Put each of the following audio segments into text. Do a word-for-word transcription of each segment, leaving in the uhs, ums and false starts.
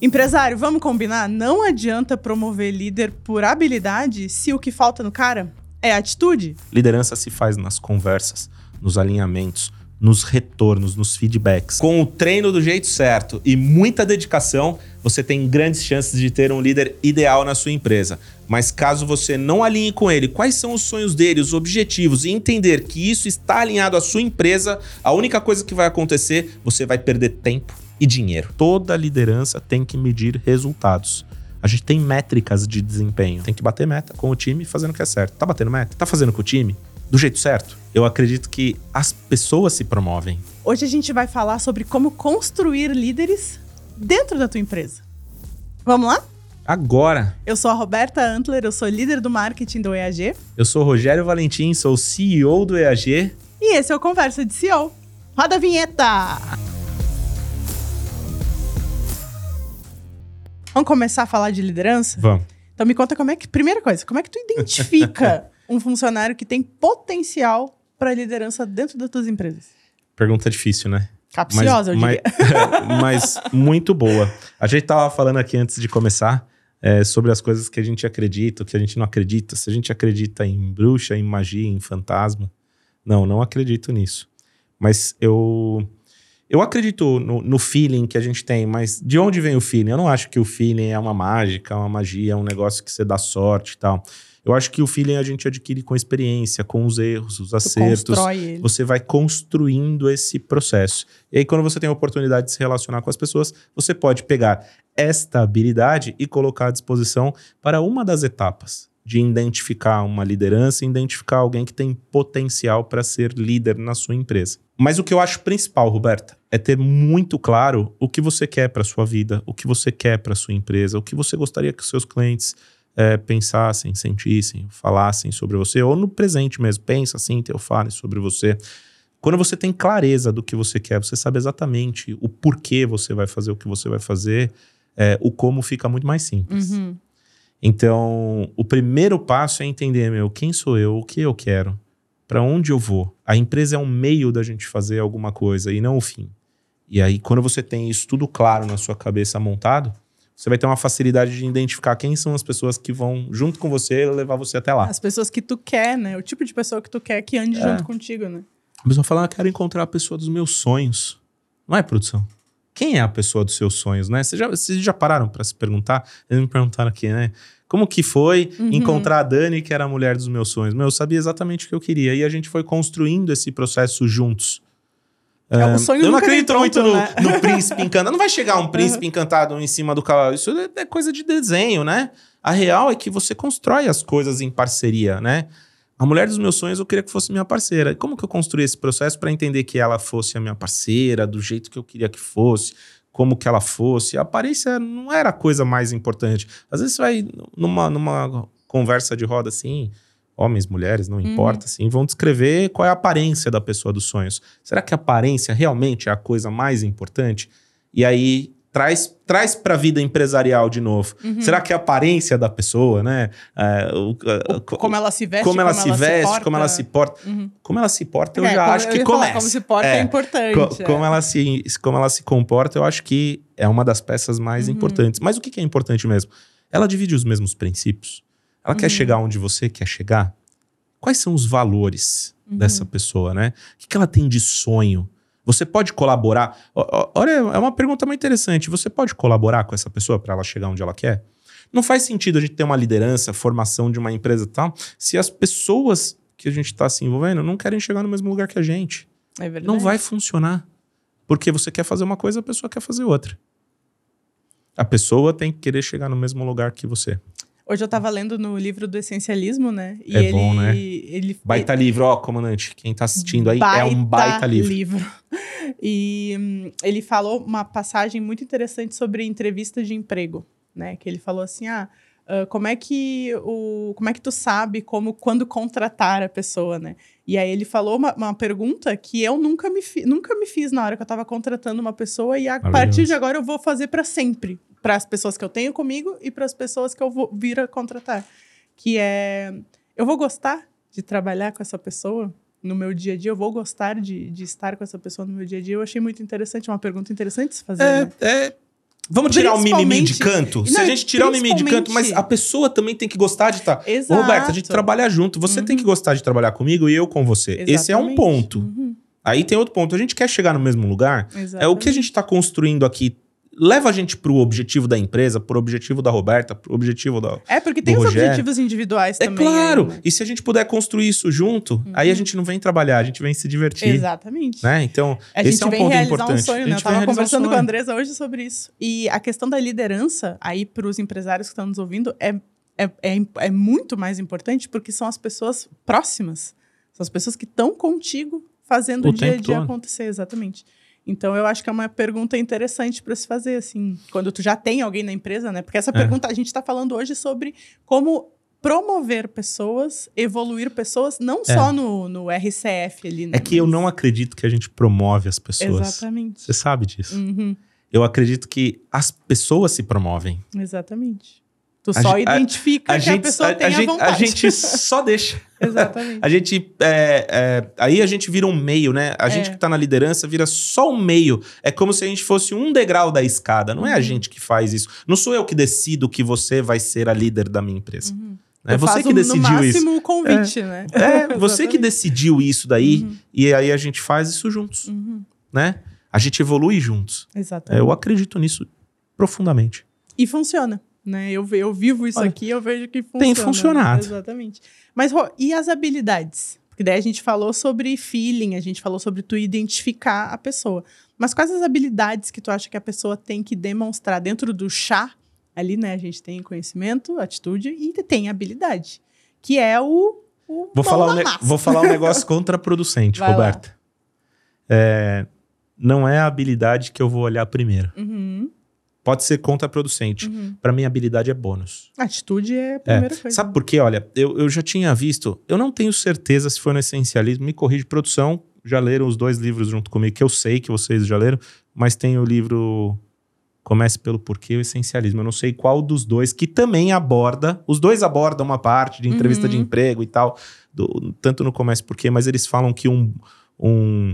Empresário, vamos combinar? Não adianta promover líder por habilidade se o que falta no cara é atitude. Liderança se faz nas conversas, nos alinhamentos, nos retornos, nos feedbacks. Com o treino do jeito certo e muita dedicação, você tem grandes chances de ter um líder ideal na sua empresa. Mas caso você não alinhe com ele, quais são os sonhos dele, os objetivos, e entender que isso está alinhado à sua empresa, a única coisa que vai acontecer, você vai perder tempo e dinheiro. Toda liderança tem que medir resultados. A gente tem métricas de desempenho. Tem que bater meta com o time fazendo o que é certo. Tá batendo meta? Tá fazendo com o time do jeito certo? Eu acredito que as pessoas se promovem. Hoje a gente vai falar sobre como construir líderes dentro da tua empresa. Vamos lá? Agora! Eu sou a Roberta Antler, eu sou líder do marketing do E A G. Eu sou o Rogério Valentim, sou o C E O do E A G. E esse é o Conversa de C E O. Roda a vinheta! Vamos começar a falar de liderança? Vamos. Então me conta como é que... Primeira coisa, como é que tu identifica um funcionário que tem potencial para liderança dentro das tuas empresas? Pergunta difícil, né? Capciosa, eu diria. Mas, mas muito boa. A gente tava falando aqui antes de começar é, sobre as coisas que a gente acredita, o que a gente não acredita. Se a gente acredita em bruxa, em magia, em fantasma. Não, não acredito nisso. Mas eu... Eu acredito no, no feeling que a gente tem, mas de onde vem o feeling? Eu não acho que o feeling é uma mágica, uma magia, é um negócio que você dá sorte e tal. Eu acho que o feeling a gente adquire com experiência, com os erros, os acertos. Constrói ele. Você vai construindo esse processo. E aí, quando você tem a oportunidade de se relacionar com as pessoas, você pode pegar esta habilidade e colocar à disposição para uma das etapas de identificar uma liderança e identificar alguém que tem potencial para ser líder na sua empresa. Mas o que eu acho principal, Roberta, é ter muito claro o que você quer para sua vida, o que você quer para sua empresa, o que você gostaria que os seus clientes é, pensassem, sentissem, falassem sobre você, ou no presente mesmo, pensa assim, eu fale sobre você. Quando você tem clareza do que você quer, você sabe exatamente o porquê você vai fazer o que você vai fazer, é, o como fica muito mais simples. Uhum. Então, o primeiro passo é entender, meu, quem sou eu, o que eu quero, para onde eu vou. A empresa é um meio da gente fazer alguma coisa e não o fim. E aí, quando você tem isso tudo claro na sua cabeça montado, você vai ter uma facilidade de identificar quem são as pessoas que vão, junto com você, levar você até lá. As pessoas que tu quer, né? O tipo de pessoa que tu quer que ande É. junto contigo, né? A pessoa fala, ah, quero encontrar a pessoa dos meus sonhos. Não é, produção? Quem é a pessoa dos seus sonhos, né? Vocês já, vocês já pararam para se perguntar? Eles me perguntaram aqui, né? Como que foi Uhum. encontrar a Dani, que era a mulher dos meus sonhos? Meu, eu sabia exatamente o que eu queria. E a gente foi construindo esse processo juntos. É, o sonho eu não nunca vem acredito muito pronto, no, né? no príncipe encantado. Não vai chegar um príncipe encantado em cima do cavalo. Isso é, é coisa de desenho, né? A real é que você constrói as coisas em parceria, né? A mulher dos meus sonhos eu queria que fosse minha parceira. Como que eu construí esse processo para entender que ela fosse a minha parceira, do jeito que eu queria que fosse, como que ela fosse? A aparência não era a coisa mais importante. Às vezes você vai numa, numa conversa de roda assim, homens, mulheres, não importa, assim, vão descrever qual é a aparência da pessoa dos sonhos. Será que a aparência realmente é a coisa mais importante? E aí traz, traz para a vida empresarial de novo. Uhum. Será que a aparência da pessoa, né? É, o, O, como ela se veste, como ela se veste, porta. como ela se porta. Uhum. Como ela se porta, eu É, já como acho eu que ia falar, começa. como se porta é, É, importante. co- é. como, ela se, como ela se comporta, eu acho que é uma das peças mais Uhum. importantes. Mas o que que é importante mesmo? Ela divide os mesmos princípios. Ela Uhum. quer chegar onde você quer chegar. Quais são os valores Uhum. dessa pessoa, né? O que que ela tem de sonho? Você pode colaborar? Ó, ó, Olha, é uma pergunta muito interessante. Você pode colaborar com essa pessoa para ela chegar onde ela quer? Não faz sentido a gente ter uma liderança, formação de uma empresa e tal, se as pessoas que a gente está se envolvendo não querem chegar no mesmo lugar que a gente. É verdade. Não vai funcionar. Porque você quer fazer uma coisa, a pessoa quer fazer outra. A pessoa tem que querer chegar no mesmo lugar que você. Hoje eu tava lendo no livro do Essencialismo, né? E É ele, bom, né? Ele, Baita livro, ó, comandante. Quem tá assistindo aí é um baita livro. E hum, ele falou uma passagem muito interessante sobre entrevista de emprego, né? Que ele falou assim, ah, uh, como é que o, como é que tu sabe como quando contratar a pessoa, né? E aí ele falou uma, uma pergunta que eu nunca me, fi, nunca me fiz na hora que eu tava contratando uma pessoa e a partir de agora eu vou fazer para sempre, para as pessoas que eu tenho comigo e para as pessoas que eu vou vir a contratar, que é, eu vou gostar de trabalhar com essa pessoa no meu dia a dia, eu vou gostar de, de estar com essa pessoa no meu dia a dia. Eu achei muito interessante, uma pergunta interessante de se fazer, É, né? é, Vamos tirar o mimimi de canto? Se Não, a gente tirar o mimimi de canto, mas principalmente- a pessoa também tem que gostar de estar... Exato. Roberto, a gente trabalha junto. Você tem que gostar de trabalhar comigo e eu com você. Esse é um Exatamente. ponto. Uhum. Aí tem outro ponto. A gente quer chegar no mesmo lugar. É o que a Exatamente. gente está construindo aqui. Leva a gente pro objetivo da empresa, pro objetivo da Roberta, pro objetivo da... É, porque tem do os Rogério. objetivos individuais É também. claro. aí, né? E se a gente puder construir isso junto, aí a gente não vem trabalhar, a gente vem se divertir. Exatamente. Né? Então, A esse gente é um vem ponto realizar importante. um sonho, A né? gente Eu tava vem realizar um conversando com a sonho. Andressa hoje sobre isso. E a questão da liderança, aí para os empresários que estão nos ouvindo, é, é, é, é muito mais importante porque são as pessoas próximas. São as pessoas que estão contigo fazendo o, O dia a tempo dia todo. acontecer, exatamente. Então, eu acho que é uma pergunta interessante para se fazer, assim, quando tu já tem alguém na empresa, né? Porque essa É. pergunta, a gente está falando hoje sobre como promover pessoas, evoluir pessoas, não só no, no R C F ali, né? É que eu mas- não acredito que a gente promove as pessoas. Exatamente. Você sabe disso. Uhum, Eu acredito que as pessoas se promovem. exatamente. Tu A só gente- a- identifica A que gente, a pessoa a, tem a a, gente, vontade. a gente só deixa. Exatamente. A gente. é, é, aí a gente vira um meio, né? A gente É. que tá na liderança vira só um meio. É como se a gente fosse um degrau da escada. Não é a Uhum. gente que faz isso. Não sou eu que decido que você vai ser a líder da minha empresa. Uhum. É Tu você faz que um- decidiu no isso. máximo o convite, né? É, você que Exatamente. decidiu isso daí. Uhum. E aí a gente faz isso juntos, Uhum. né? A gente evolui juntos. Exatamente. Eu acredito nisso profundamente. E funciona, né? Eu, ve- eu vivo isso Olha, aqui, eu vejo que funciona. tem funcionado. Exatamente. Mas, Rô, e as habilidades? Porque daí a gente falou sobre feeling, a gente falou sobre tu identificar a pessoa. Mas quais as habilidades que tu acha que a pessoa tem que demonstrar dentro do chá? Ali, né? A gente tem conhecimento, atitude e tem habilidade. Que é o... o Vou mão falar, na um ne- massa. vou falar um negócio contraproducente, Vai lá. Roberta. É, não é a habilidade que eu vou olhar primeiro. Uhum, Pode ser contraproducente. uhum. Pra mim, habilidade é bônus. Atitude é a É. primeira coisa. Sabe por quê? Olha, eu, eu já tinha visto, eu não tenho certeza se foi no essencialismo, me corrige, produção, já leram os dois livros junto comigo, que eu sei que vocês já leram, mas tem o livro Comece pelo Porquê e o Essencialismo. Eu não sei qual dos dois, que também aborda, os dois abordam uma parte de entrevista Uhum. de emprego e tal, do- tanto no Comece Porquê, mas eles falam que um, um,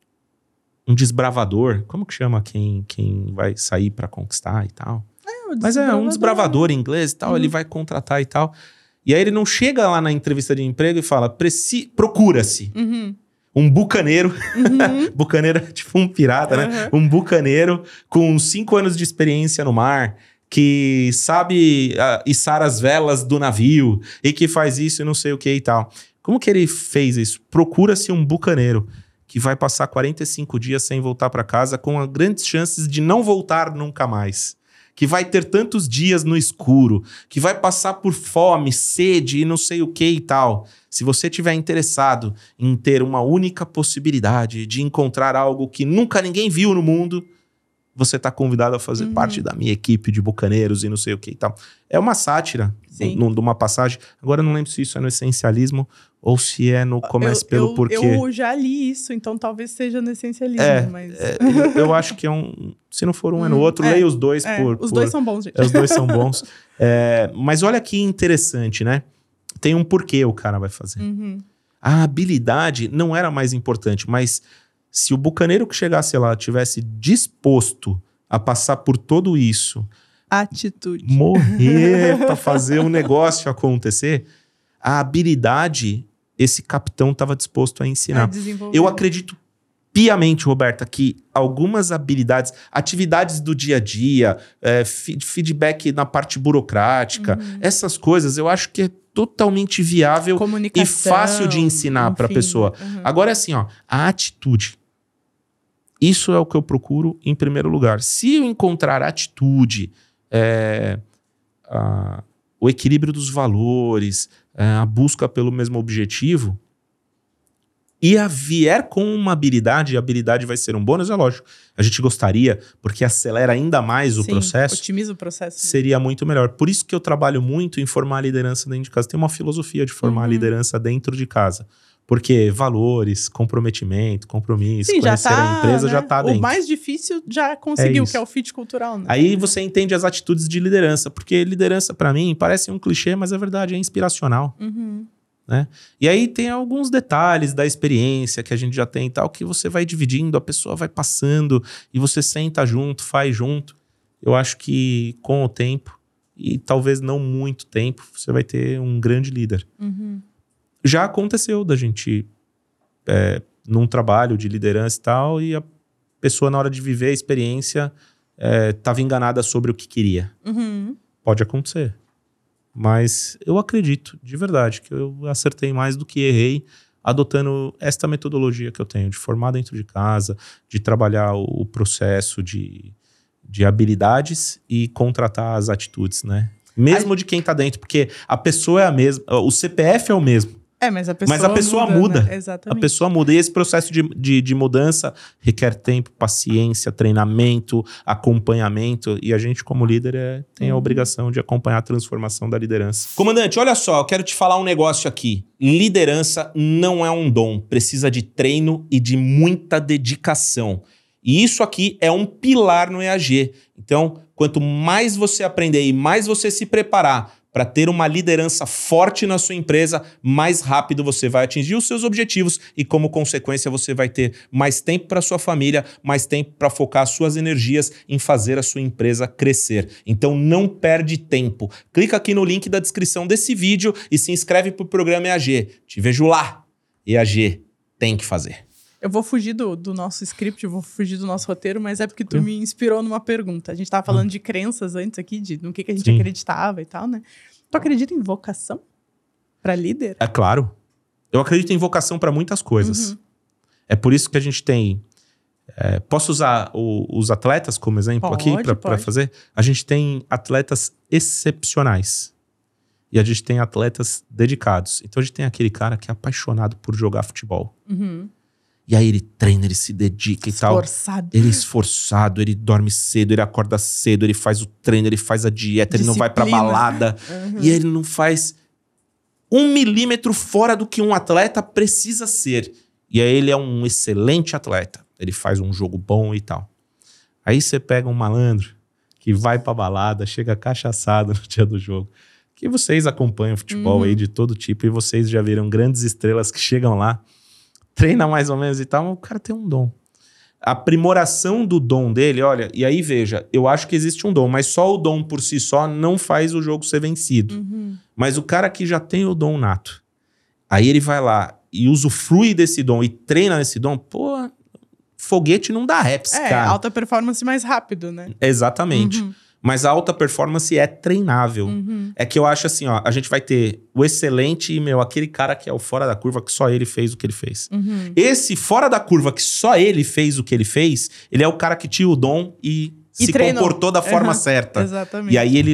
um desbravador, como que chama quem, quem vai sair pra conquistar e tal? É, o Mas é um desbravador em inglês e tal, Uhum. ele vai contratar e tal. E aí ele não chega lá na entrevista de emprego e fala, "Preci- procura-se Uhum, um bucaneiro", uhum. bucaneiro é tipo um pirata, né? Um bucaneiro com cinco anos de experiência no mar, que sabe ah, içar as velas do navio e que faz isso e não sei o que e tal. Como que ele fez isso? Procura-se um bucaneiro que vai passar quarenta e cinco dias sem voltar para casa com grandes chances de não voltar nunca mais. Que vai ter tantos dias no escuro, que vai passar por fome, sede e não sei o que e tal. Se você estiver interessado em ter uma única possibilidade de encontrar algo que nunca ninguém viu no mundo, você está convidado a fazer Uhum. parte da minha equipe de bucaneiros e não sei o que e tal. É uma sátira Sim. de uma passagem. Agora eu não lembro se isso é no Essencialismo ou se é no Comece eu, pelo eu, Porquê. Eu já li isso, então talvez seja no essencialismo, É, mas... É, eu, eu acho que é um... Se não for um, é no Hum, outro. é, Leia os dois É, por... os por- dois são bons, gente. É, os dois são bons. É, mas olha que interessante, né? Tem um porquê o cara vai fazer. Uhum. A habilidade não era mais importante, mas se o bucaneiro que chegasse lá tivesse disposto a passar por tudo isso, Atitude. morrer para fazer o negócio acontecer, a habilidade esse capitão estava disposto a A ensinar. desenvolver. Eu acredito piamente, Roberta, que algumas habilidades, atividades do dia a dia, é, fi- feedback na parte burocrática, Uhum. essas coisas, eu acho que é totalmente viável Comunicação, e fácil de ensinar para a enfim, pessoa. uhum. Agora é assim, ó, a atitude. Isso é o que eu procuro em primeiro lugar. Se eu encontrar atitude, é, a- o equilíbrio dos valores, é, a busca pelo mesmo objetivo, e a vier com uma habilidade, e a habilidade vai ser um bônus, é lógico. A gente gostaria, porque acelera ainda mais o Sim, processo, otimiza o processo. né? seria muito melhor. Por isso que eu trabalho muito em formar a liderança dentro de casa. Tem uma filosofia de formar a Uhum. liderança dentro de casa. Porque valores, comprometimento, compromisso, Sim, já conhecer tá, a empresa né? já tá dentro. O mais difícil já conseguiu, isso. que é o fit cultural, né? Aí você entende as atitudes de liderança. Porque liderança, pra mim, parece um clichê, mas é verdade, é inspiracional. Uhum. E aí tem alguns detalhes da experiência que a gente já tem e tal, que você vai dividindo, a pessoa vai passando, e você senta junto, faz junto. eu acho que com o tempo, e talvez não muito tempo, você vai ter um grande líder. Uhum. Já aconteceu da gente, é, num trabalho de liderança e tal, e a pessoa, na hora de viver a experiência, estava é, enganada sobre o que queria. Uhum. Pode acontecer. Mas eu acredito, de verdade, que eu acertei mais do que errei, adotando esta metodologia que eu tenho, de formar dentro de casa, de trabalhar o, o processo de, de habilidades e contratar as atitudes, né? Mesmo Aí... de quem tá dentro, porque a pessoa é a mesma, o C P F é o mesmo. É, mas a pessoa, mas a pessoa muda. muda. Né? Exatamente. A pessoa muda. E esse processo de, de, de mudança requer tempo, paciência, treinamento, acompanhamento. E a gente, como líder, é, tem a obrigação de acompanhar a transformação da liderança. Comandante, olha só, eu quero te falar um negócio aqui. Liderança não é um dom. Precisa de treino e de muita dedicação. E isso aqui é um pilar no E A G. Então, quanto mais você aprender e mais você se preparar para ter uma liderança forte na sua empresa, mais rápido você vai atingir os seus objetivos e, como consequência, você vai ter mais tempo para sua família, mais tempo para focar suas energias em fazer a sua empresa crescer. Então, não perde tempo. Clica aqui no link da descrição desse vídeo e se inscreve para o programa E A G. Te vejo lá. E A G tem que fazer. Eu vou fugir do, do nosso script, eu vou fugir do nosso roteiro, mas é porque tu hum. me inspirou numa pergunta. A gente tava falando hum. de crenças antes aqui, de no que, que a gente Sim. acreditava e tal, né? Tu acredita em vocação para líder? É claro. Eu acredito em vocação para muitas coisas. Uhum. É por isso que a gente tem... É, posso usar o, os atletas como exemplo pode, aqui para fazer? A gente tem atletas excepcionais. E a gente tem atletas dedicados. Então a gente tem aquele cara que é apaixonado por jogar futebol. Uhum. E aí ele treina, ele se dedica e tal. Esforçado. Ele é esforçado, ele dorme cedo, ele acorda cedo, ele faz o treino, ele faz a dieta, Disciplina. Ele não vai pra balada. Uhum. E ele não faz um milímetro fora do que um atleta precisa ser. E aí ele é um excelente atleta. Ele faz um jogo bom e tal. Aí você pega um malandro que vai pra balada, chega cachaçado no dia do jogo. Que vocês acompanham futebol uhum. aí de todo tipo e vocês já viram grandes estrelas que chegam lá, treina mais ou menos e tal, mas o cara tem um dom. A aprimoração do dom dele, olha, e aí veja, eu acho que existe um dom, mas só o dom por si só não faz o jogo ser vencido. Uhum. Mas o cara que já tem o dom nato, aí ele vai lá e usufrui desse dom e treina nesse dom, pô, foguete não dá reps, é, cara. É, alta performance mais rápido, né? Exatamente. Uhum. Mas a alta performance é treinável. Uhum. É que eu acho assim, ó, a gente vai ter o excelente e, meu, aquele cara que é o fora da curva, que só ele fez o que ele fez. Uhum. Esse fora da curva, que só ele fez o que ele fez, ele é o cara que tinha o dom e, e se treinou. Comportou da forma uhum. certa. Exatamente. E aí ele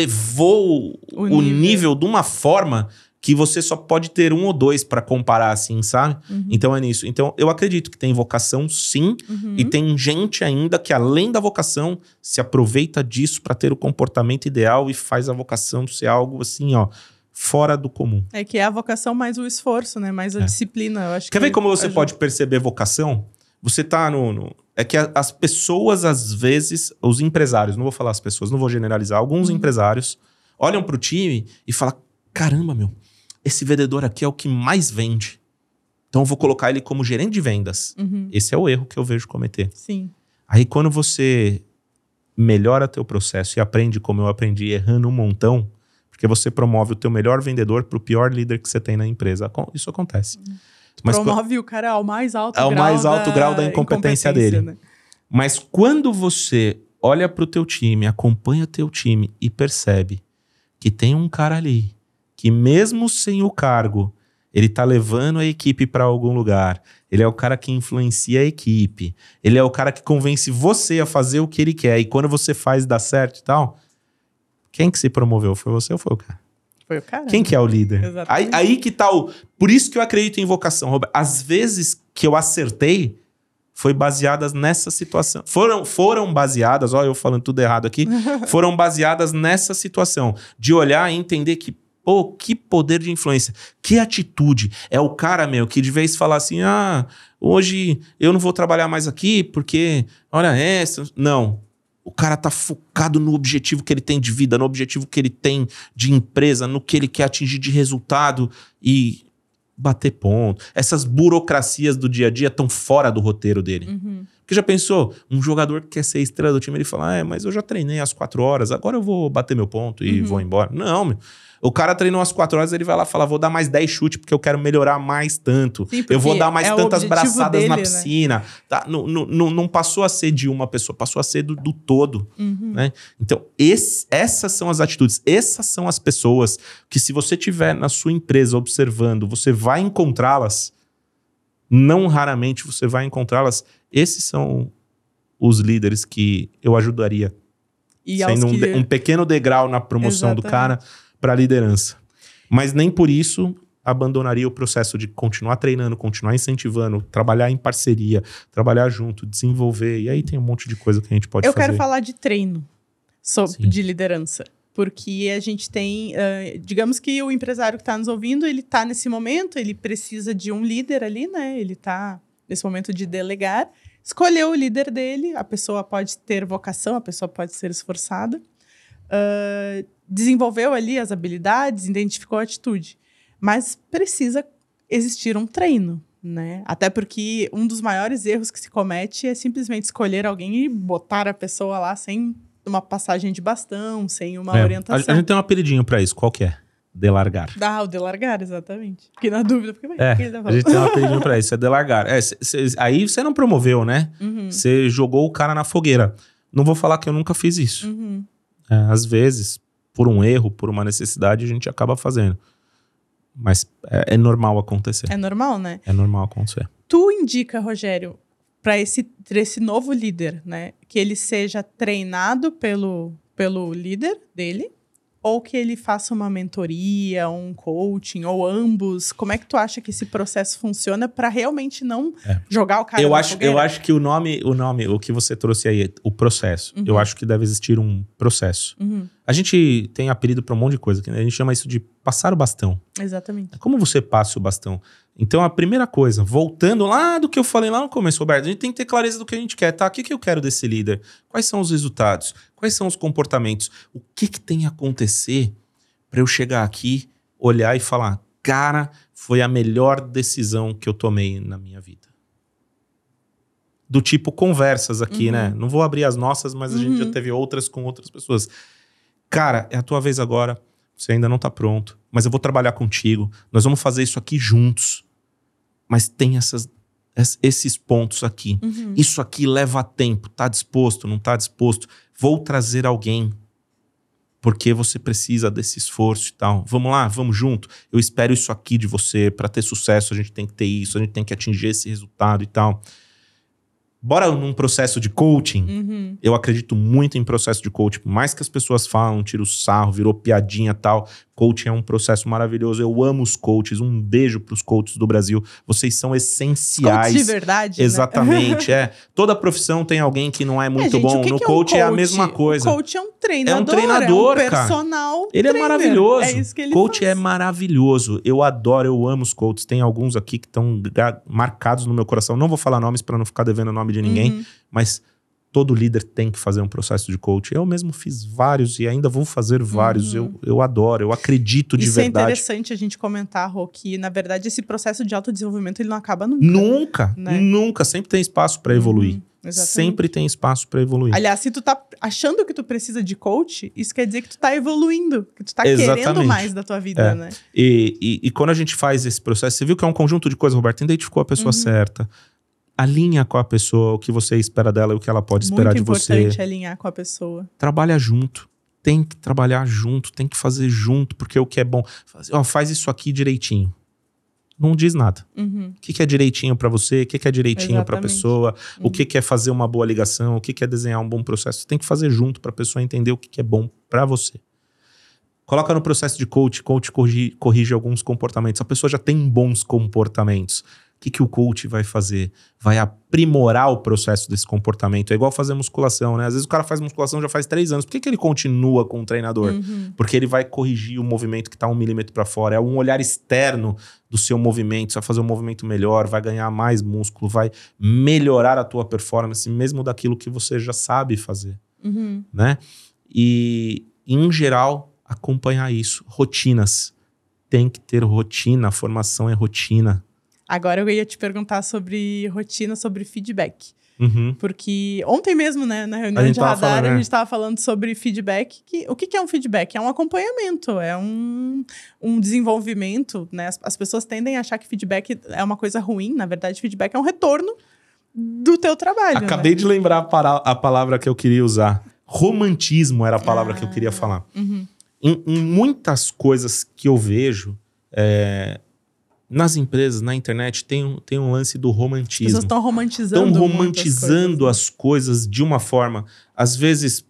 elevou o, o nível. nível de uma forma que você só pode ter um ou dois para comparar, assim, sabe? Uhum. Então é nisso. Então eu acredito que tem vocação, sim, uhum. e tem gente ainda que, além da vocação, se aproveita disso para ter o comportamento ideal e faz a vocação ser algo assim, ó, fora do comum. É que é a vocação mais o esforço, né? Mais a é. disciplina. Eu acho Quer que ver como você ajuda. pode perceber vocação? Você tá no... no... É que a, as pessoas, às vezes, os empresários, não vou falar as pessoas, não vou generalizar, alguns uhum. empresários olham pro time e falam, caramba, meu, esse vendedor aqui é o que mais vende. Então eu vou colocar ele como gerente de vendas. Uhum. Esse é o erro que eu vejo cometer. Sim. Aí quando você melhora teu processo e aprende como eu aprendi, errando um montão, porque você promove o teu melhor vendedor pro pior líder que você tem na empresa. Isso acontece. Uhum. Mas promove o cara ao mais alto ao grau, mais alto da grau da incompetência, incompetência dele. Né? Mas quando você olha pro teu time, acompanha teu time e percebe que tem um cara ali que mesmo sem o cargo, ele tá levando a equipe para algum lugar. Ele é o cara que influencia a equipe. Ele é o cara que convence você a fazer o que ele quer. E quando você faz dar certo e tal, quem que se promoveu? Foi você ou foi o cara? Foi o cara. Quem que é o líder? Aí, aí que tá o... Por isso que eu acredito em vocação, Roberto. Às vezes que eu acertei, foi baseadas nessa situação. Foram, foram baseadas, ó, eu falando tudo errado aqui, foram baseadas nessa situação. De olhar e entender que, pô, que poder de influência, que atitude. É o cara, meu, que de vez falar assim, ah, hoje eu não vou trabalhar mais aqui porque, olha essa... Não. O cara tá focado no objetivo que ele tem de vida, no objetivo que ele tem de empresa, no que ele quer atingir de resultado e bater ponto. Essas burocracias do dia a dia estão fora do roteiro dele. Uhum. Porque já pensou, um jogador que quer ser estrela do time, ele fala, é, mas eu já treinei às quatro horas, agora eu vou bater meu ponto e Uhum. vou embora. Não, meu. O cara treinou às quatro horas, ele vai lá falar, vou dar mais dez chutes porque eu quero melhorar mais tanto. Sim, eu vou dar mais é tantas braçadas dele, na né? piscina. Tá? Não, não, não passou a ser de uma pessoa, passou a ser do, do todo. Uhum. Né? Então, esse, essas são as atitudes, essas são as pessoas que se você tiver na sua empresa observando, você vai encontrá-las, não raramente você vai encontrá-las. Esses são os líderes que eu ajudaria, E sendo um, que... de, um pequeno degrau na promoção Exatamente. do cara para a liderança. Mas nem por isso abandonaria o processo de continuar treinando, continuar incentivando, trabalhar em parceria, trabalhar junto, desenvolver. E aí tem um monte de coisa que a gente pode eu fazer. Eu quero falar de treino sobre, Sim. de liderança. Porque a gente tem... Uh, digamos que o empresário que está nos ouvindo, ele está nesse momento, ele precisa de um líder ali, né? Ele está nesse momento de delegar. Escolheu o líder dele, a pessoa pode ter vocação, a pessoa pode ser esforçada. Uh, desenvolveu ali as habilidades, identificou a atitude. Mas precisa existir um treino, né? Até porque um dos maiores erros que se comete é simplesmente escolher alguém e botar a pessoa lá sem uma passagem de bastão, sem uma é, orientação. A, a gente tem um apelidinho pra isso, qual que é? Delargar. Ah, o delargar, exatamente. Fiquei na dúvida. Porque, é, que ele tá a gente tem um apelidinho pra isso, é delargar. É, cê, cê, aí você não promoveu, né? Você uhum. jogou o cara na fogueira. Não vou falar que eu nunca fiz isso. Uhum. É, às vezes, por um erro, por uma necessidade, a gente acaba fazendo. Mas é, é normal acontecer. É normal, né? É normal acontecer. Tu indica, Rogério, para esse, esse novo líder, né? Que ele seja treinado pelo, pelo líder dele, ou que ele faça uma mentoria, um coaching, ou ambos. Como é que tu acha que esse processo funciona para realmente não é. jogar o cara eu na acho, fogueira? Eu acho que o nome, o nome, o que você trouxe aí, o processo. Uhum. Eu acho que deve existir um processo. Uhum. A gente tem apelido para um monte de coisa. A gente chama isso de passar o bastão. Exatamente. Como você passa o bastão? Então, a primeira coisa, voltando lá do que eu falei lá no começo, Roberto, a gente tem que ter clareza do que a gente quer, tá? O que, que eu quero desse líder? Quais são os resultados? Quais são os comportamentos? O que, que tem a acontecer para eu chegar aqui, olhar e falar, cara, foi a melhor decisão que eu tomei na minha vida? Do tipo conversas aqui, uhum. né? Não vou abrir as nossas, mas a uhum. gente já teve outras com outras pessoas. Cara, é a tua vez agora, você ainda não tá pronto, mas eu vou trabalhar contigo, nós vamos fazer isso aqui juntos. Mas tem essas, esses pontos aqui. Uhum. Isso aqui leva tempo. Tá disposto? Não tá disposto? Vou trazer alguém. Porque você precisa desse esforço e tal. Vamos lá? Vamos junto? Eu espero isso aqui de você. Para ter sucesso, a gente tem que ter isso. A gente tem que atingir esse resultado e tal. Bora num processo de coaching. Uhum. Eu acredito muito em processo de coaching. Por mais que as pessoas falam, tira o sarro, virou piadinha e tal. Coaching é um processo maravilhoso. Eu amo os coaches. Um beijo pros coaches do Brasil. Vocês são essenciais. Coach de verdade, exatamente, né? é. Toda profissão tem alguém que não é muito é, gente, bom. O que no que coach é, um é coach a mesma coisa. O coach é um treinador. É um treinador, é um cara. personal Ele trainer. é maravilhoso. É isso que ele coach faz. é maravilhoso. Eu adoro, eu amo os coaches. Tem alguns aqui que estão marcados no meu coração. Não vou falar nomes para não ficar devendo o nome de ninguém. Uhum. Mas todo líder tem que fazer um processo de coaching. Eu mesmo fiz vários e ainda vou fazer vários. Uhum. Eu, eu adoro, eu acredito de Isso verdade. Isso é interessante a gente comentar, Rô, que na verdade esse processo de autodesenvolvimento ele não acaba nunca. Nunca, né? nunca. Sempre tem espaço para evoluir. Uhum. Exatamente. Sempre tem espaço para evoluir. Aliás, se tu tá achando que tu precisa de coach, isso quer dizer que tu tá evoluindo, que tu tá Exatamente. querendo mais da tua vida, é. né? E, e, e quando a gente faz esse processo, você viu que é um conjunto de coisas, Roberto, identificou a pessoa uhum. certa. Alinha com a pessoa o que você espera dela e o que ela pode esperar de você. Muito importante alinhar com a pessoa. Trabalha junto. Tem que trabalhar junto, tem que fazer junto, porque o que é bom... Faz, ó, faz isso aqui direitinho. Não diz nada. Uhum. O que, que é direitinho pra você? O que, que é direitinho pra pessoa? Uhum. O que, que é fazer uma boa ligação? O que, que é desenhar um bom processo? Tem que fazer junto pra pessoa entender o que, que é bom pra você. Coloca no processo de coach, coach corrige, corrige alguns comportamentos. A pessoa já tem bons comportamentos. O que, que o coach vai fazer? Vai aprimorar o processo desse comportamento. É igual fazer musculação, né? Às vezes o cara faz musculação já faz três anos. Por que, que ele continua com o treinador? Uhum. Porque ele vai corrigir o movimento que está um milímetro para fora. É um olhar externo do seu movimento. Você vai fazer um movimento melhor, vai ganhar mais músculo, vai melhorar a tua performance, mesmo daquilo que você já sabe fazer. Uhum. Né? E, em geral, acompanhar isso. Rotinas. Tem que ter rotina. A formação é rotina. Agora eu ia te perguntar sobre rotina, sobre feedback. Uhum. Porque ontem mesmo, né, na reunião de radar, falando, né? a gente estava falando sobre feedback. Que, o que, que é um feedback? É um acompanhamento, é um, um desenvolvimento, né? As, as pessoas tendem a achar que feedback é uma coisa ruim. Na verdade, feedback é um retorno do teu trabalho. Acabei né? de lembrar a, para, a palavra que eu queria usar. Romantismo era a palavra ah, que eu queria falar. Uhum. Em, em muitas coisas que eu vejo... É, nas empresas, na internet, tem um, tem um lance do romantismo. As pessoas estão romantizando Estão romantizando coisas, as né? coisas de uma forma, às vezes,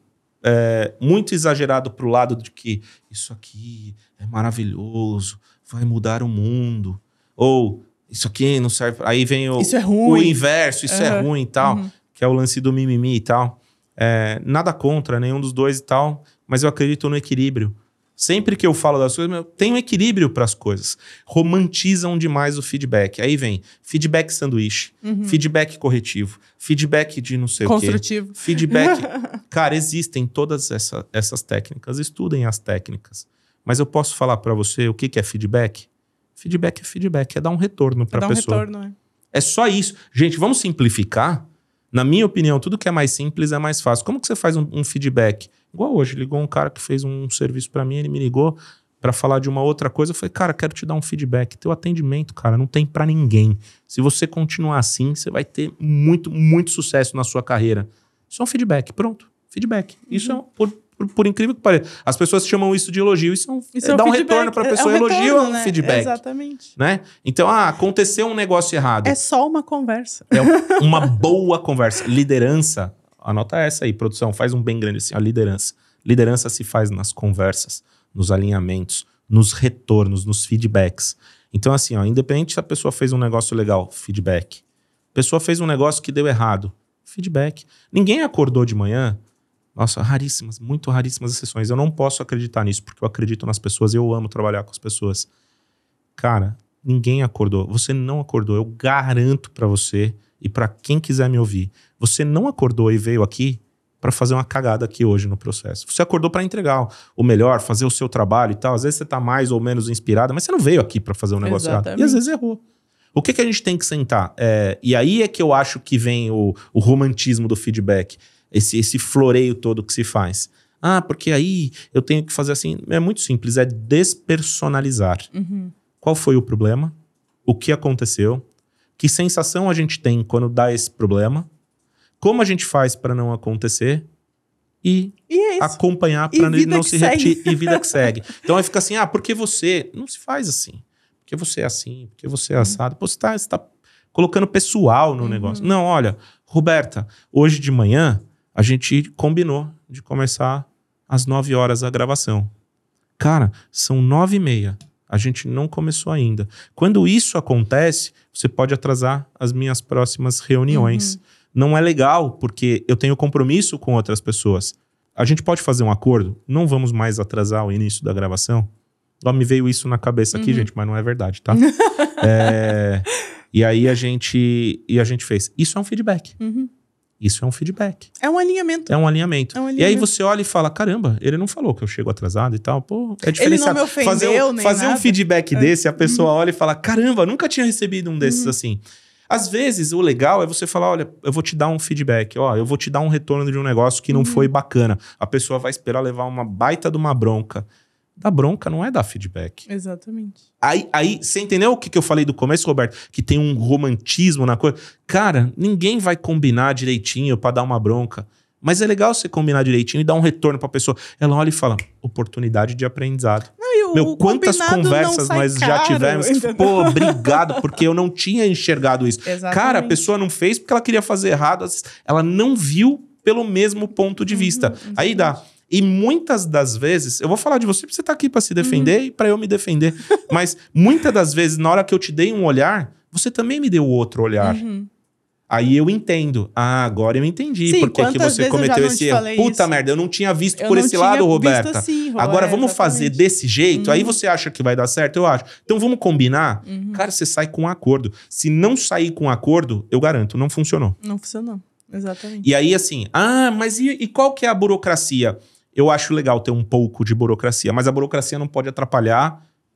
é, muito exagerado pro lado de que isso aqui é maravilhoso, vai mudar o mundo. Ou isso aqui não serve... Aí vem o, isso é ruim. o inverso, isso uhum. é ruim e tal, uhum. que é o lance do mimimi e tal. É, nada contra nenhum dos dois e tal, mas eu acredito no equilíbrio. Sempre que eu falo das coisas, tem um equilíbrio para as coisas. Romantizam demais o feedback. Aí vem feedback sanduíche, uhum. feedback corretivo, feedback de não sei Construtivo. o quê. Feedback... Cara, existem todas essa, essas técnicas. Estudem as técnicas. Mas eu posso falar para você o que, que é feedback? Feedback é feedback. É dar um retorno para a um pessoa. Retorno, é. é só isso. Gente, vamos simplificar? Na minha opinião, tudo que é mais simples é mais fácil. Como que você faz um, um feedback? Igual hoje, ligou um cara que fez um serviço para mim, ele me ligou para falar de uma outra coisa. Eu falei, cara, quero te dar um feedback. Teu atendimento, cara, não tem para ninguém. Se você continuar assim, você vai ter muito, muito sucesso na sua carreira. Isso é um feedback, pronto. Feedback. Uhum. Isso é, por, por, por incrível que pareça. As pessoas chamam isso de elogio. Isso é um, isso é dar um retorno para a pessoa. É um elogio é um né? feedback. Exatamente. Né? Então, ah, aconteceu um negócio errado. É só uma conversa. É uma boa conversa. Liderança, anota essa aí, produção, faz um bem grande assim, a liderança. Liderança se faz nas conversas, nos alinhamentos, nos retornos, nos feedbacks. Então, assim, ó, independente se a pessoa fez um negócio legal, feedback. A pessoa fez um negócio que deu errado, feedback. Ninguém acordou de manhã. Nossa, raríssimas, muito raríssimas exceções. Eu não posso acreditar nisso, porque eu acredito nas pessoas e eu amo trabalhar com as pessoas. Cara, ninguém acordou. Você não acordou. Eu garanto pra você e pra quem quiser me ouvir. Você não acordou e veio aqui pra fazer uma cagada aqui hoje no processo. Você acordou pra entregar o melhor, fazer o seu trabalho e tal. Às vezes você tá mais ou menos inspirada, mas você não veio aqui pra fazer um negócio Exatamente. errado. E às vezes errou. O que, que a gente tem que sentar? É, e aí é que eu acho que vem o, o romantismo do feedback. Esse, esse floreio todo que se faz. Ah, porque aí eu tenho que fazer assim. É muito simples, é despersonalizar. Uhum. Qual foi o problema? O que aconteceu? Que sensação a gente tem quando dá esse problema? Como a gente faz para não acontecer? E, e é acompanhar para ele não se repetir. E vida que segue. Então aí fica assim, ah, porque você... Não se faz assim. Porque você é assim, porque você é assado. Pô, você está tá colocando pessoal no uhum. negócio. Não, olha, Roberta, hoje de manhã a gente combinou de começar às nove horas a gravação. Cara, são nove e meia. A gente não começou ainda. Quando isso acontece, você pode atrasar as minhas próximas reuniões. Uhum. Não é legal, porque eu tenho compromisso com outras pessoas. A gente pode fazer um acordo? Não vamos mais atrasar o início da gravação? Ó, me veio isso na cabeça aqui, uhum. gente, mas não é verdade, tá? é, e aí a gente, e a gente fez. Isso é um feedback. Uhum. Isso é um feedback. É um alinhamento. É um alinhamento. É um alinhamento. E aí você olha e fala, caramba, ele não falou que eu chego atrasado e tal. Pô, é diferenciado. Ele não me ofendeu, fazer um, nem fazer nada. um feedback é. desse, a pessoa uhum. olha e fala, caramba, nunca tinha recebido um desses uhum. assim. Às vezes, o legal é você falar, olha, eu vou te dar um feedback, ó, eu vou te dar um retorno de um negócio que não uhum. foi bacana. A pessoa vai esperar levar uma baita de uma bronca. Dar bronca não é dar feedback. Exatamente. Aí, aí você entendeu o que, que eu falei do começo, Roberto? Que tem um romantismo na coisa. Cara, ninguém vai combinar direitinho pra dar uma bronca. Mas é legal você combinar direitinho e dar um retorno pra pessoa. Ela olha e fala, oportunidade de aprendizado. Não, e o, Meu, o quantas conversas nós caro, já tivemos. Entendeu? Pô, obrigado, porque eu não tinha enxergado isso. Exatamente. Cara, a pessoa não fez porque ela queria fazer errado. Ela não viu pelo mesmo ponto de vista. Uhum, aí dá. E muitas das vezes, eu vou falar de você porque você tá aqui para se defender uhum. e para eu me defender. Mas muitas das vezes, na hora que eu te dei um olhar, você também me deu outro olhar. Uhum. Aí eu entendo. Ah, agora eu entendi. Sim, porque que você cometeu esse erro. Puta isso. merda, eu não tinha visto eu por esse lado, Roberta. Assim, Rô, agora é, vamos exatamente. fazer desse jeito? Uhum. Aí você acha que vai dar certo? Eu acho. Então vamos combinar? Uhum. Cara, você sai com um acordo. Se não sair com um acordo, eu garanto, não funcionou. Não funcionou, exatamente. E aí assim, ah, mas e, e qual que é a burocracia? Eu acho legal ter um pouco de burocracia, mas a burocracia não pode atrapalhar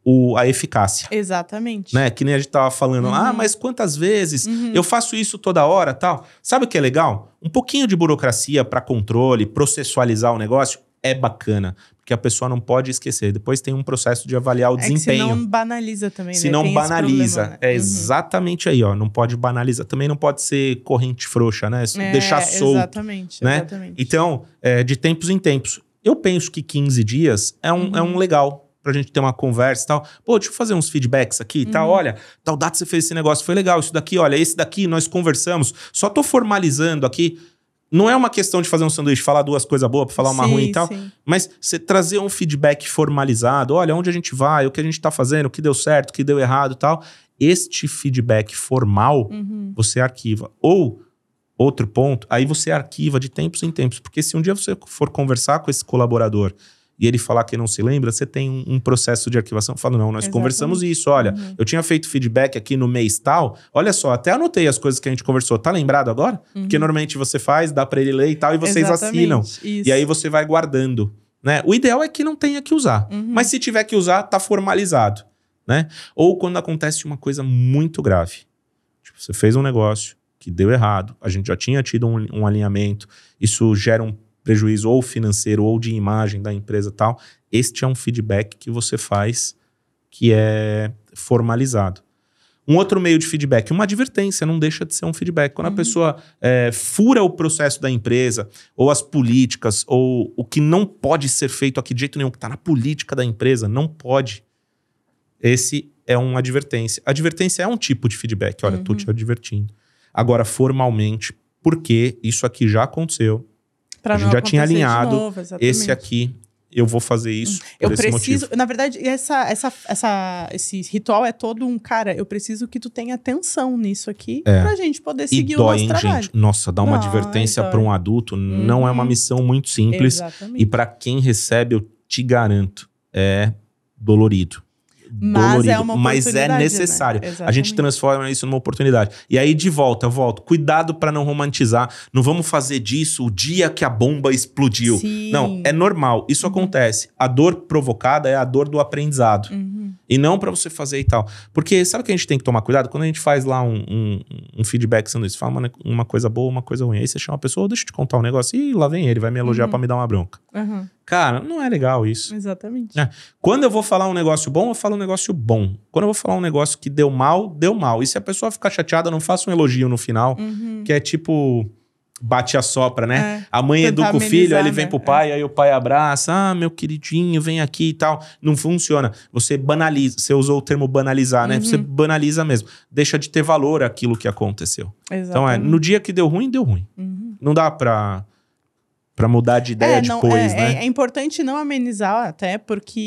o, a eficácia. Exatamente. Né? Que nem a gente tava falando, Uhum. ah, mas quantas vezes Uhum. eu faço isso toda hora, tal. Sabe o que é legal? Um pouquinho de burocracia para controle, processualizar o negócio é bacana, porque a pessoa não pode esquecer. Depois tem um processo de avaliar o É que desempenho. se não banaliza também, Se né? não Tem esse banaliza, problema, né? é Uhum. exatamente aí, ó. Não pode banalizar. Também não pode ser corrente frouxa, né? É, Deixar solto. Exatamente, né? exatamente. Então, é, de tempos em tempos. Eu penso que quinze dias é um, Uhum. é um legal pra gente ter uma conversa e tal. Pô, deixa eu fazer uns feedbacks aqui e Uhum. tal. Olha, tal data você fez esse negócio, foi legal. Isso daqui, olha, esse daqui nós conversamos. Só tô formalizando aqui. Não é uma questão de fazer um sanduíche, falar duas coisas boas pra falar uma Sim, ruim e tal. sim. Mas você trazer um feedback formalizado. Olha, onde a gente vai, o que a gente tá fazendo, o que deu certo, o que deu errado e tal. Este feedback formal, Uhum. você arquiva. Ou, outro ponto, aí você arquiva de tempos em tempos. Porque se um dia você for conversar com esse colaborador e ele falar que não se lembra, você tem um, um processo de arquivação. Fala, não, nós Exatamente. conversamos isso. Olha, Uhum. eu tinha feito feedback aqui no mês tal. Olha só, até anotei as coisas que a gente conversou. Tá lembrado agora? Uhum. Porque normalmente você faz, dá pra ele ler e tal, e vocês Exatamente, assinam. isso. E aí você vai guardando, né? O ideal é que não tenha que usar. Uhum. Mas se tiver que usar, tá formalizado, né? Ou quando acontece uma coisa muito grave. Tipo, você fez um negócio que deu errado, a gente já tinha tido um, um alinhamento, isso gera um prejuízo ou financeiro ou de imagem da empresa e tal. Este é um feedback que você faz que é formalizado. Um outro meio de feedback, uma advertência, não deixa de ser um feedback. Quando Uhum. a pessoa é, fura o processo da empresa, ou as políticas, ou o que não pode ser feito aqui de jeito nenhum, que está na política da empresa, não pode. Esse é uma advertência. Advertência é um tipo de feedback. Olha, Uhum. tô te advertindo. Agora, formalmente, porque isso aqui já aconteceu, Pra a gente não já tinha acontecer de alinhado, novo, exatamente. esse aqui, eu vou fazer isso Eu por esse preciso, motivo. na verdade, essa, essa, essa, esse ritual é todo um, cara, eu preciso que tu tenha atenção nisso aqui É. pra gente poder E seguir o dói, nosso hein, trabalho. gente? Nossa, dar uma Dói, advertência dói. para um adulto não é uma Uhum. missão muito simples. Exatamente. E para quem recebe, eu te garanto, é dolorido. Mas dolorido, é uma mas é oportunidade, necessário. né? A gente Exatamente. transforma isso numa oportunidade. E aí, de volta, eu volto. Cuidado para não romantizar. Não vamos fazer disso o dia que a bomba explodiu. Sim. Não, é normal. Isso Uhum. acontece. A dor provocada é a dor do aprendizado. Uhum. E não para você fazer e tal. Porque sabe o que a gente tem que tomar cuidado? Quando a gente faz lá um, um, um feedback sendo isso, fala uma, uma coisa boa, uma coisa ruim. Aí você chama a pessoa, deixa eu te contar um negócio. Ih, lá vem ele, vai me elogiar Uhum. para me dar uma bronca. Uhum. Cara, não é legal isso. Exatamente. É. Quando eu vou falar um negócio bom, eu falo um negócio bom. Quando eu vou falar um negócio que deu mal, deu mal. E se a pessoa ficar chateada, eu não faço um elogio no final, Uhum. que é tipo bate a sopra, né? É. A mãe Tentar educa o filho, aí ele amenizar, vem né? pro pai, aí o pai abraça, ah, meu queridinho, vem aqui e tal. Não funciona. Você banaliza, você usou o termo banalizar, né? Uhum. Você banaliza mesmo. Deixa de ter valor aquilo que aconteceu. Exatamente. Então é, no dia que deu ruim, deu ruim. Uhum. Não dá pra, pra mudar de ideia É, não, depois, é, né? é, é importante não amenizar, até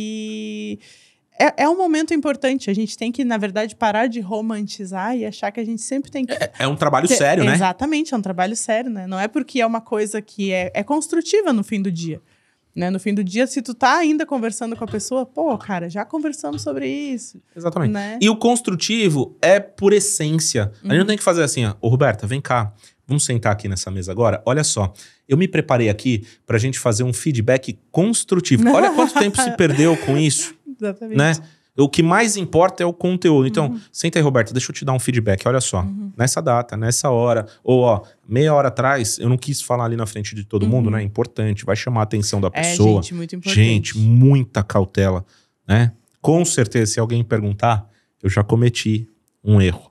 porque é, é um momento importante. A gente tem que, na verdade, parar de romantizar e achar que a gente sempre tem que. É, é um trabalho ter- sério, né? Exatamente, é um trabalho sério, né? Não é porque é uma coisa que é, é construtiva no fim do dia. Né? No fim do dia, se tu tá ainda conversando com a pessoa, pô, cara, já conversamos sobre isso. Exatamente. Né? E o construtivo é por essência. A gente Uhum. não tem que fazer assim, ó. Ô, Roberta, vem cá. Vamos sentar aqui nessa mesa agora? Olha só. Eu me preparei aqui pra gente fazer um feedback construtivo. Olha quanto tempo se perdeu com isso, Exatamente. né? O que mais importa é o conteúdo. Então, Uhum. senta aí, Roberta, deixa eu te dar um feedback. Olha só. Uhum. Nessa data, nessa hora. Ou, ó, meia hora atrás, eu não quis falar ali na frente de todo Uhum. mundo, né? É importante. Vai chamar a atenção da É, pessoa. gente, muito importante. Gente, muita cautela, né? Com certeza, se alguém perguntar, eu já cometi um erro.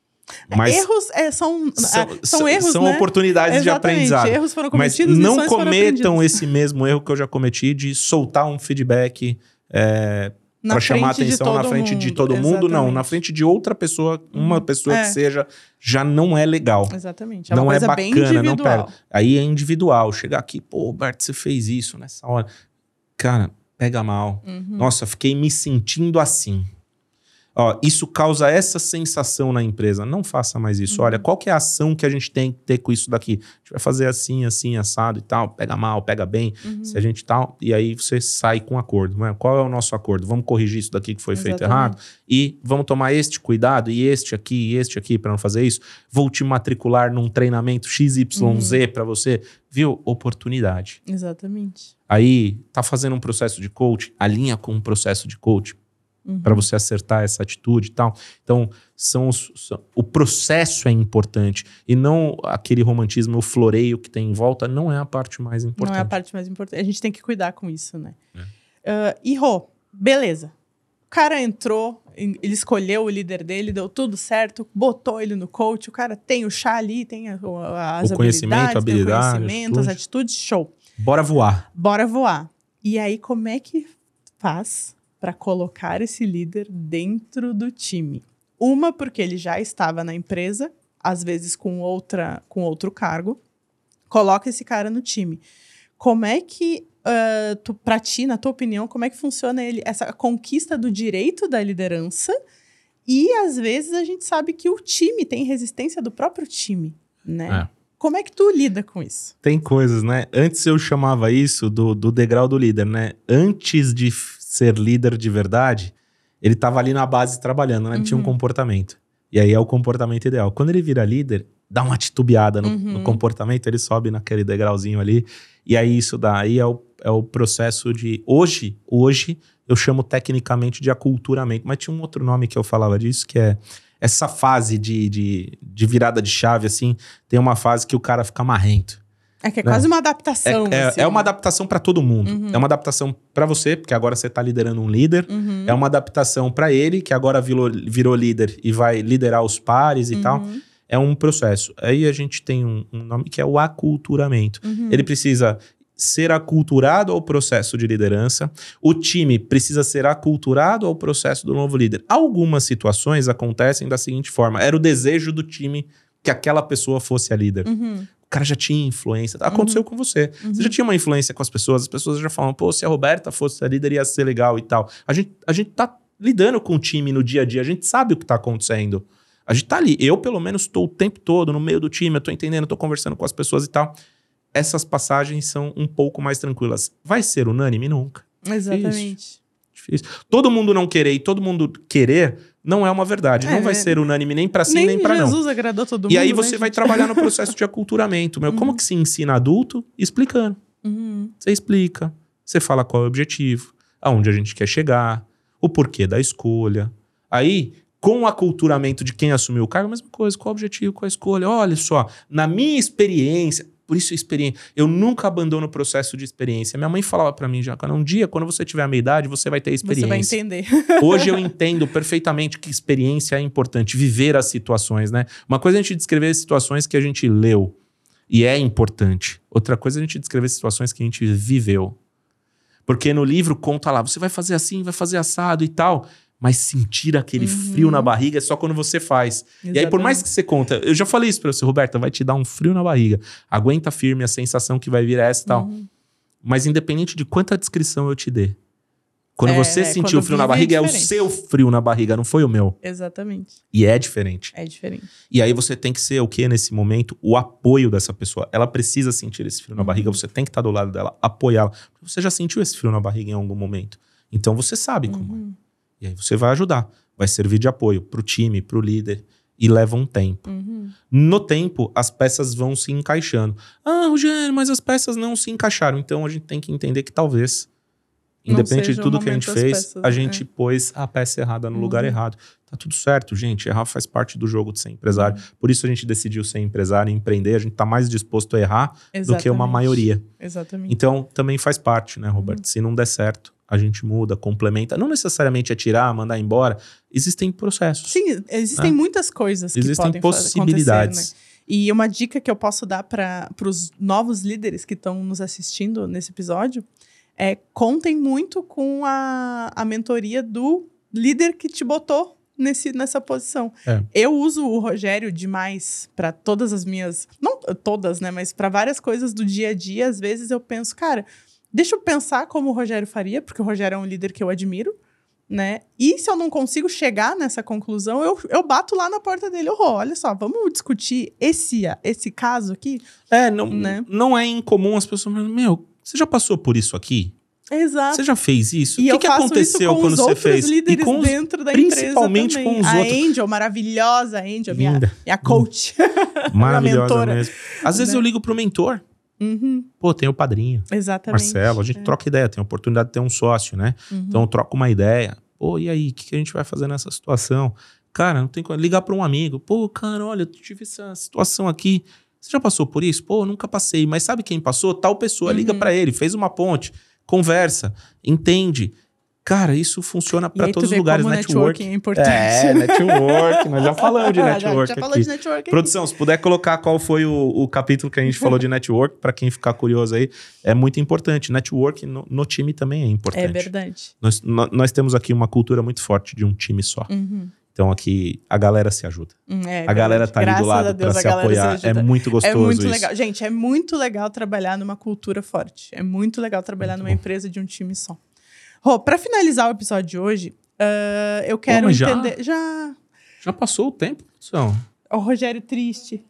Mas erros é, são, são, ah, são erros, são né? oportunidades de Exatamente. aprendizado. Erros foram Mas cometidos, não lições foram cometam aprendidas. esse mesmo erro que eu já cometi de soltar um feedback é, Na para chamar frente de atenção na todo frente de mundo, todo mundo. Não, exatamente. na frente de outra pessoa, uma Uhum. pessoa É. que seja, já não é legal. Exatamente. É Não uma é coisa bem bacana, não individual. pega. Aí é individual. Chegar aqui, pô, Roberto, você fez isso nessa hora. Cara, pega mal. Uhum. Nossa, fiquei me sentindo assim. Ó, isso causa essa sensação na empresa. Não faça mais isso. Uhum. Olha, qual que é a ação que a gente tem que ter com isso daqui? A gente vai fazer assim, assim, assado e tal. Pega mal, pega bem. Uhum. Se a gente tal... E aí você sai com um acordo. Né? Qual é o nosso acordo? Vamos corrigir isso daqui que foi feito Exatamente. errado. E vamos tomar este cuidado. E este aqui, e este aqui para não fazer isso. Vou te matricular num treinamento X Y Z Uhum. para você. Viu? Oportunidade. Exatamente. Aí, tá fazendo um processo de coach, alinha com um processo de coach. Uhum. Para você acertar essa atitude e tal. Então, são os, são, o processo é importante. E não aquele romantismo, o floreio que tem em volta, não é a parte mais importante. Não é a parte mais importante. A gente tem que cuidar com isso, né? É. Uh, e Rô, beleza. O cara entrou, ele escolheu o líder dele, deu tudo certo, botou ele no coach, o cara tem o chá ali, tem a, as o conhecimento, habilidades, habilidade, tem o conhecimento, as atitudes, show. Bora voar. Bora voar. E aí, como é que faz para colocar esse líder dentro do time? Uma, porque ele já estava na empresa, às vezes com, outra, com outro cargo, coloca esse cara no time. Como é que, uh, tu, pra ti, na tua opinião, como é que funciona ele, essa conquista do direito da liderança? E, às vezes, a gente sabe que o time tem resistência do próprio time, né? É. Como é que tu lida com isso? Tem coisas, né? Antes eu chamava isso do, do degrau do líder, né? Antes de ser líder de verdade, ele tava ali na base trabalhando, né? Ele Uhum. tinha um comportamento. E aí é o comportamento ideal. Quando ele vira líder, dá uma titubeada no, Uhum. no comportamento, ele sobe naquele degrauzinho ali. E aí isso daí é o, é o processo de... Hoje, hoje, eu chamo tecnicamente de aculturamento. Mas tinha um outro nome que eu falava disso, que é... Essa fase de, de, de virada de chave, assim, tem uma fase que o cara fica marrento. É que é Né? quase uma adaptação. É, é, assim, é uma né? adaptação para todo mundo. Uhum. É uma adaptação para você, porque agora você tá liderando um líder. Uhum. É uma adaptação para ele, que agora virou, virou líder e vai liderar os pares e Uhum. tal. É um processo. Aí a gente tem um, um nome que é o aculturamento. Uhum. Ele precisa ser aculturado ao processo de liderança. O time precisa ser aculturado ao processo do novo líder. Algumas situações acontecem da seguinte forma. Era o desejo do time que aquela pessoa fosse a líder. Uhum. O cara já tinha influência. Aconteceu com você. Uhum. Você já tinha uma influência com as pessoas. As pessoas já falam, pô, se a Roberta fosse a líder ia ser legal e tal. A gente, a gente tá lidando com o time no dia a dia. A gente sabe o que tá acontecendo. A gente tá ali. Eu, pelo menos, estou o tempo todo no meio do time. Eu tô entendendo, eu tô conversando com as pessoas e tal. Essas passagens são um pouco mais tranquilas. Vai ser unânime? Nunca. Exatamente. Difícil. Todo mundo não querer e todo mundo querer não é uma verdade. É, não vai é. ser unânime nem pra sim, nem, Nem pra não. Jesus agradou todo mundo. E aí você né, vai gente? trabalhar no processo de aculturamento. Meu. Uhum. Como que se ensina adulto? Explicando. Uhum. Você explica. Você fala qual é o objetivo, aonde a gente quer chegar, o porquê da escolha. Aí, com o aculturamento de quem assumiu o cargo, a mesma coisa. Qual o objetivo, qual a escolha? Olha só, na minha experiência... Por isso, experiência. Eu nunca abandono o processo de experiência. Minha mãe falava pra mim já, cara, um dia, quando você tiver a meia idade, você vai ter experiência. Você vai entender. Hoje eu entendo perfeitamente que experiência é importante, viver as situações, né? Uma coisa é a gente descrever situações que a gente leu, e é importante. Outra coisa é a gente descrever situações que a gente viveu. Porque no livro conta lá, você vai fazer assim, vai fazer assado e tal... Mas sentir aquele Uhum. frio na barriga é só quando você faz. Exatamente. E aí, por mais que você conta... Eu já falei isso pra você, Roberta, vai te dar um frio na barriga. Aguenta firme, a sensação que vai vir é essa e tal. Uhum. Mas independente de quanta descrição eu te dê, quando É, você é, sentiu o quando frio na vive é barriga, é o diferente. seu frio na barriga, não foi o meu. Exatamente. E é diferente. É diferente. E aí você tem que ser o que nesse momento? O apoio dessa pessoa. Ela precisa sentir esse frio na Uhum. barriga, você tem que estar do lado dela, apoiá-la. Você já sentiu esse frio na barriga em algum momento. Então você sabe como é. Uhum. E aí você vai ajudar. Vai servir de apoio pro time, pro líder. E leva um tempo. Uhum. No tempo, as peças vão se encaixando. Ah, Rogério, mas as peças não se encaixaram. Então a gente tem que entender que talvez, Não independente seja de o tudo que a momento gente das fez, peças, a né? gente pôs a peça errada no Uhum. lugar errado. Tá tudo certo, gente. Errar faz parte do jogo de ser empresário. Uhum. Por isso a gente decidiu ser empresário e empreender. A gente tá mais disposto a errar do que uma Exatamente. maioria. Exatamente. Então também faz parte, né, Roberto? Uhum. Se não der certo, a gente muda, complementa. Não necessariamente é tirar, mandar embora. Existem processos. Sim, existem né? muitas coisas que Existem podem fa- possibilidades. acontecer, né? E uma dica que eu posso dar para os novos líderes que estão nos assistindo nesse episódio é contem muito com a, a mentoria do líder que te botou nesse, nessa posição. É. Eu uso o Rogério demais para todas as minhas... Não todas, né? Mas para várias coisas do dia a dia. Às vezes eu penso, cara, deixa eu pensar como o Rogério faria, porque o Rogério é um líder que eu admiro. Né? E se eu não consigo chegar nessa conclusão, eu, eu bato lá na porta dele. Oh, olha só, vamos discutir esse, esse caso aqui? É, não, Né? não é incomum as pessoas falando, meu, você já passou por isso aqui? Exato. Você já fez isso? E o que, eu que faço aconteceu isso com quando os você outros fez? líderes e com os, dentro da principalmente empresa também. com os a outros. Angel, maravilhosa Angel, minha, Linda. minha coach. Maravilhosa mentora. mesmo. Às vezes Né? eu ligo pro mentor. Uhum, Pô, tem o padrinho, exatamente. Marcelo. A gente É. troca ideia, tem a oportunidade de ter um sócio, né? Uhum. Então eu troco uma ideia. Pô, e aí, o que, que a gente vai fazer nessa situação? Cara, não tem como ligar para um amigo. Pô, cara, olha, eu tive essa situação aqui. Você já passou por isso? Pô, eu nunca passei. Mas sabe quem passou? Tal pessoa. Uhum. Liga para ele, fez uma ponte, conversa, entende. Cara, isso funciona para todos os lugares. Network. Network é importante. É, network. Nós já falamos de network já, já aqui. falou de network. Produção, se puder colocar qual foi o, o capítulo que a gente falou de network, para quem ficar curioso aí, é muito importante. Network no, no time também é importante. É verdade. Nós, nós, nós temos aqui uma cultura muito forte de um time só. Uhum. Então aqui a galera se ajuda. É, a galera tá ali do lado para se apoiar. Se é muito gostoso É muito isso. legal. Gente, é muito legal trabalhar numa cultura forte. É muito legal trabalhar muito numa bom. empresa de um time só. Rô, para finalizar o episódio de hoje, uh, eu quero Pô, entender... Já? já Já passou o tempo, produção. O Rogério triste.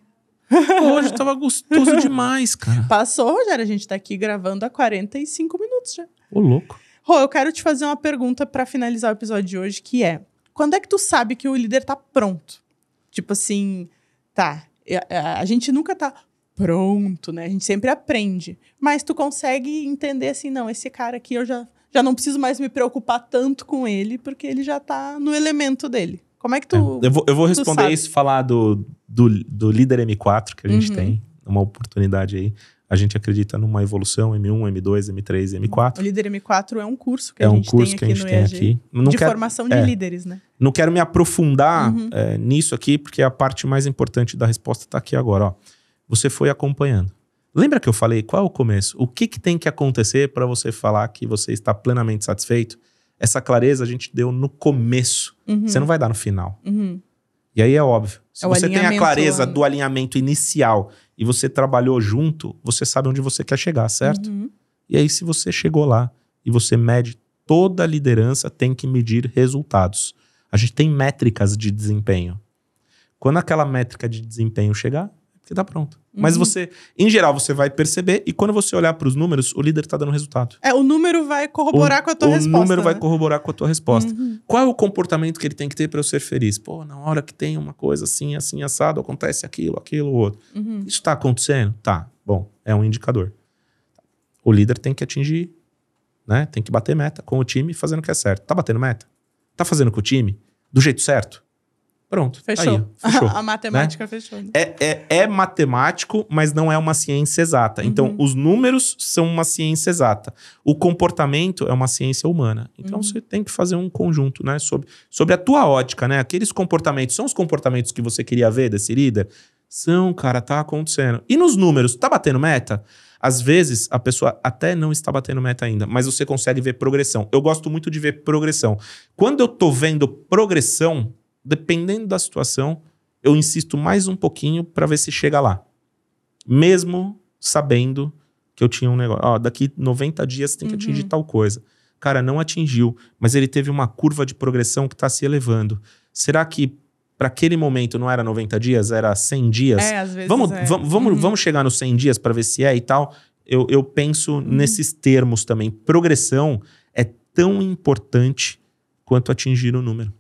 Hoje tava gostoso demais, cara. Passou, Rogério. A gente tá aqui gravando há quarenta e cinco minutos já. Ô, louco. Rô, eu quero te fazer uma pergunta para finalizar o episódio de hoje, que é... Quando é que tu sabe que o líder tá pronto? Tipo assim, tá, a, a gente nunca tá pronto, né? A gente sempre aprende. Mas tu consegue entender assim, não, esse cara aqui eu já, já não preciso mais me preocupar tanto com ele, porque ele já tá no elemento dele. Como é que tu é, eu, vou, eu vou responder isso, falar do, do, do líder M quatro que a gente uhum. tem, uma oportunidade aí. A gente acredita numa evolução M um, M dois, M três, M quatro. O Líder M quatro é um curso que é a gente um curso tem que a gente aqui no tem E A G, aqui. Não de quero, formação de é, líderes, né? Não quero me aprofundar uhum. é, nisso aqui, porque a parte mais importante da resposta está aqui agora. Ó. Você foi acompanhando. Lembra que eu falei qual é o começo? O que, que tem que acontecer para você falar que você está plenamente satisfeito? Essa clareza a gente deu no começo. Uhum. Você não vai dar no final. Uhum. E aí é óbvio. Se é você tem a clareza lá. do alinhamento inicial e você trabalhou junto, você sabe onde você quer chegar, certo? Uhum. E aí, se você chegou lá e você mede, toda liderança tem que medir resultados. A gente tem métricas de desempenho. Quando aquela métrica de desempenho chegar, você tá pronto. Uhum. Mas você, em geral, você vai perceber e quando você olhar para os números, o líder tá dando resultado. É, o número vai corroborar o, com a tua o resposta. O número né? vai corroborar com a tua resposta. Uhum. Qual é o comportamento que ele tem que ter para eu ser feliz? Pô, na hora que tem uma coisa assim, assim, assado, acontece aquilo, aquilo, outro. Uhum. Isso tá acontecendo? Tá. Bom, é um indicador. O líder tem que atingir, né? Tem que bater meta com o time fazendo o que é certo. Tá batendo meta? Tá fazendo com o time? Do jeito certo? Pronto. Fechou. Aí, fechou. A matemática né? fechou. Né? É, é, é matemático, mas não é uma ciência exata. Então, uhum. os números são uma ciência exata. O comportamento é uma ciência humana. Então, uhum. você tem que fazer um conjunto, né? Sobre, sobre a tua ótica, né? Aqueles comportamentos, são os comportamentos que você queria ver desse líder? São, cara, tá acontecendo. E nos números, tá batendo meta? Às vezes, a pessoa até não está batendo meta ainda, mas você consegue ver progressão. Eu gosto muito de ver progressão. Quando eu tô vendo progressão, dependendo da situação, eu insisto mais um pouquinho para ver se chega lá. Mesmo sabendo que eu tinha um negócio. Ó, daqui noventa dias tem que uhum. atingir tal coisa. Cara, não atingiu, mas ele teve uma curva de progressão que está se elevando. Será que para aquele momento não era noventa dias, era cem dias? É, às vezes vamos, é. vamos, vamos, uhum. vamos chegar nos cem dias para ver se é e tal. Eu, eu penso uhum. nesses termos também. Progressão é tão importante quanto atingir o número.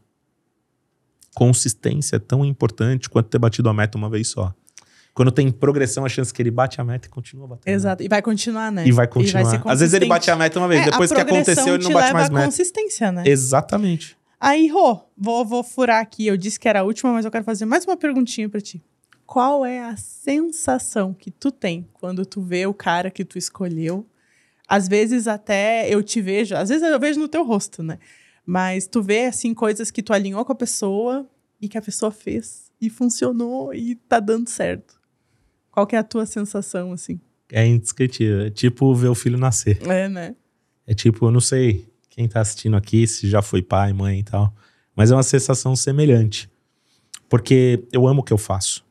Consistência é tão importante quanto ter batido a meta uma vez só. Quando tem progressão, a chance que ele bate a meta e continua batendo. Exato. E vai continuar, né? E vai continuar. E vai Às vezes ele bate a meta uma vez, é, depois que aconteceu, ele não bate mais meta. A consistência, né? Exatamente. Aí, Rô, vou, vou furar aqui. Eu disse que era a última, mas eu quero fazer mais uma perguntinha pra ti. Qual é a sensação que tu tem quando tu vê o cara que tu escolheu? Às vezes até eu te vejo, às vezes eu vejo no teu rosto, né? Mas tu vê, assim, coisas que tu alinhou com a pessoa e que a pessoa fez e funcionou e tá dando certo. Qual que é a tua sensação, assim? É indescritível. É tipo ver o filho nascer. É, né? É tipo, eu não sei quem tá assistindo aqui, se já foi pai, mãe e tal, mas é uma sensação semelhante. Porque eu amo o que eu faço.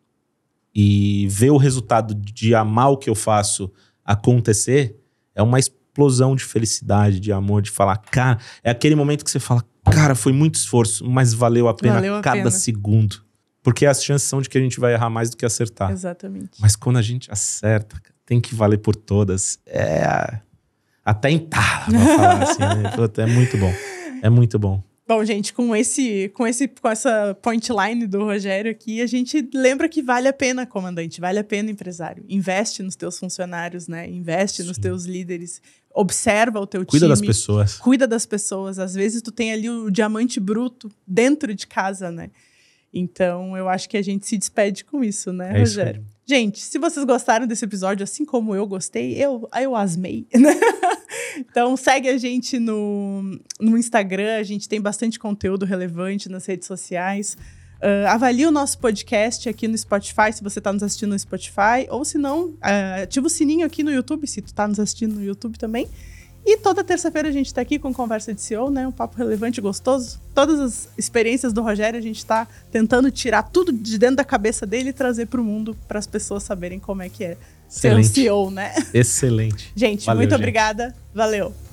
E ver o resultado de amar o que eu faço acontecer é uma explosão de felicidade, de amor, de falar, cara, é aquele momento que você fala, cara, foi muito esforço, mas valeu a pena valeu a cada pena. segundo. Porque as chances são de que a gente vai errar mais do que acertar. Exatamente. Mas quando a gente acerta, tem que valer por todas. É... Até entala pra falar assim, né? É muito bom. É muito bom. Bom, gente, com, esse, com, esse, com essa point-line do Rogério aqui, a gente lembra que vale a pena, comandante, vale a pena, empresário. Investe nos teus funcionários, né? Investe Sim. nos teus líderes. Observa o teu cuida time. Cuida das pessoas. Cuida das pessoas. Às vezes tu tem ali o diamante bruto dentro de casa, né? Então, eu acho que a gente se despede com isso, né, é Rogério? Isso gente, se vocês gostaram desse episódio, assim como eu gostei, eu, eu asmei, né? Então, segue a gente no, no Instagram, a gente tem bastante conteúdo relevante nas redes sociais. Uh, avalie o nosso podcast aqui no Spotify, se você está nos assistindo no Spotify, ou se não, uh, ativa o sininho aqui no YouTube, se tu está nos assistindo no YouTube também. E toda terça-feira a gente está aqui com Conversa de C E O, né? Um papo relevante e gostoso. Todas as experiências do Rogério, a gente está tentando tirar tudo de dentro da cabeça dele e trazer para o mundo, para as pessoas saberem como é que é Excelente. ser um C E O, né? Excelente. Gente, Valeu, muito gente. obrigada. Valeu.